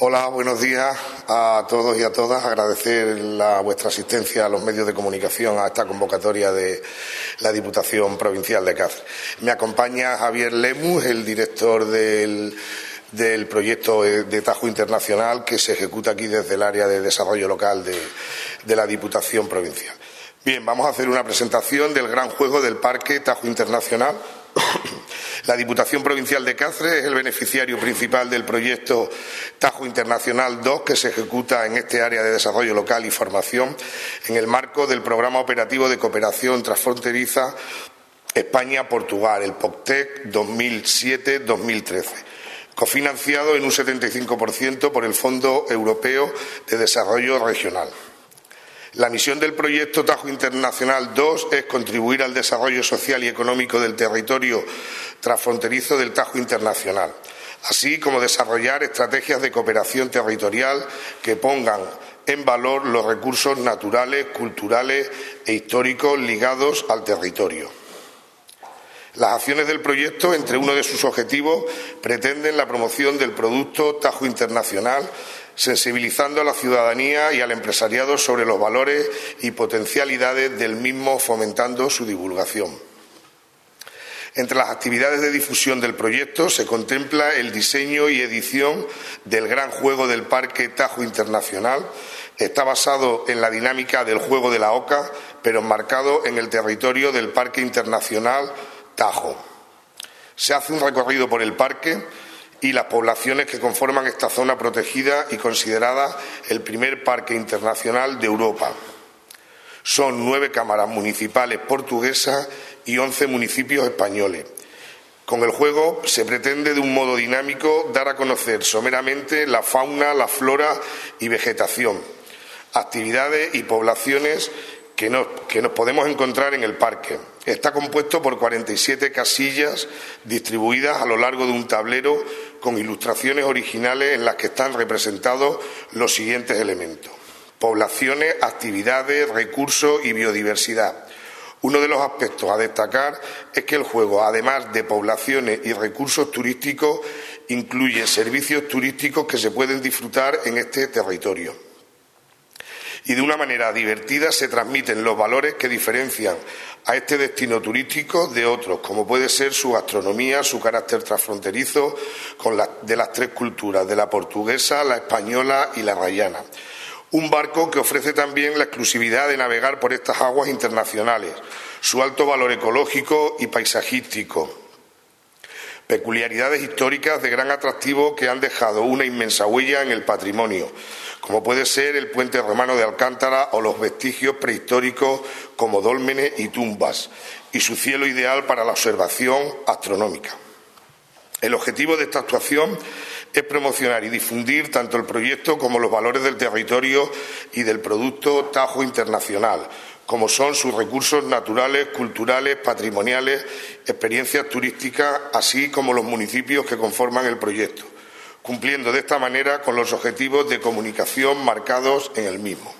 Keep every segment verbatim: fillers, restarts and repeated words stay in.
Hola, buenos días a todos y a todas. Agradecer la, vuestra asistencia a los medios de comunicación a esta convocatoria de la Diputación Provincial de Cáceres. Me acompaña Javier Lemus, el director del, del proyecto de Tajo Internacional que se ejecuta aquí desde el área de desarrollo local de, de la Diputación Provincial. Bien, vamos a hacer una presentación del gran juego del Parque Tajo Internacional. La Diputación Provincial de Cáceres es el beneficiario principal del proyecto Tajo Internacional dos, que se ejecuta en este área de desarrollo local y formación en el marco del Programa Operativo de Cooperación Transfronteriza España-Portugal, el POCTEC dos mil siete dos mil trece, cofinanciado en un setenta y cinco por ciento por el Fondo Europeo de Desarrollo Regional. La misión del proyecto Tajo Internacional dos es contribuir al desarrollo social y económico del territorio transfronterizo del Tajo Internacional, así como desarrollar estrategias de cooperación territorial que pongan en valor los recursos naturales, culturales e históricos ligados al territorio. Las acciones del proyecto, entre uno de sus objetivos, pretenden la promoción del producto Tajo Internacional, sensibilizando a la ciudadanía y al empresariado sobre los valores y potencialidades del mismo, fomentando su divulgación. Entre las actividades de difusión del proyecto se contempla el diseño y edición del gran juego del Parque Tajo Internacional. Está basado en la dinámica del juego de la oca, pero enmarcado en el territorio del Parque Internacional Tajo. Se hace un recorrido por el parque y las poblaciones que conforman esta zona protegida y considerada el primer parque internacional de Europa. Son nueve cámaras municipales portuguesas y once municipios españoles. Con el juego se pretende de un modo dinámico dar a conocer someramente la fauna, la flora y vegetación, actividades y poblaciones que nos, que nos podemos encontrar en el parque. Está compuesto por cuarenta y siete casillas distribuidas a lo largo de un tablero con ilustraciones originales en las que están representados los siguientes elementos: poblaciones, actividades, recursos y biodiversidad. Uno de los aspectos a destacar es que el juego, además de poblaciones y recursos turísticos, incluye servicios turísticos que se pueden disfrutar en este territorio. Y de una manera divertida se transmiten los valores que diferencian a este destino turístico de otros, como puede ser su gastronomía, su carácter transfronterizo con la, de las tres culturas, de la portuguesa, la española y la rayana. Un barco que ofrece también la exclusividad de navegar por estas aguas internacionales, su alto valor ecológico y paisajístico, peculiaridades históricas de gran atractivo que han dejado una inmensa huella en el patrimonio, como puede ser el puente romano de Alcántara o los vestigios prehistóricos como dólmenes y tumbas, y su cielo ideal para la observación astronómica. El objetivo de esta actuación es promocionar y difundir tanto el proyecto como los valores del territorio y del producto Tajo Internacional, como son sus recursos naturales, culturales, patrimoniales, experiencias turísticas, así como los municipios que conforman el proyecto, cumpliendo de esta manera con los objetivos de comunicación marcados en el mismo,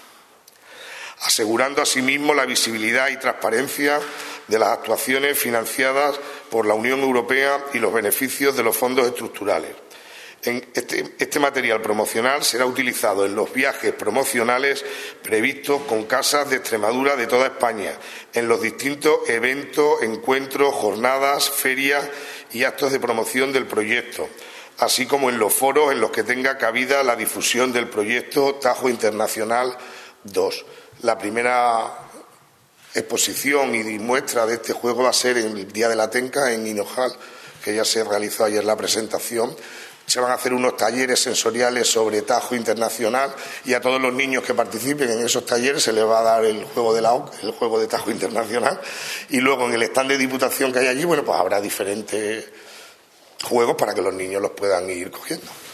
asegurando asimismo la visibilidad y transparencia de las actuaciones financiadas por la Unión Europea y los beneficios de los fondos estructurales. En este, este material promocional será utilizado en los viajes promocionales previstos con casas de Extremadura de toda España, en los distintos eventos, encuentros, jornadas, ferias y actos de promoción del proyecto, así como en los foros en los que tenga cabida la difusión del proyecto Tajo Internacional dos. La primera exposición y muestra de este juego va a ser en el Día de la Tenca en Hinojal, que ya se realizó ayer la presentación. Se van a hacer unos talleres sensoriales sobre Tajo Internacional y a todos los niños que participen en esos talleres se les va a dar el juego de la oca, el juego de Tajo Internacional, y luego en el stand de Diputación que hay allí, bueno, pues habrá diferentes juegos para que los niños los puedan ir cogiendo.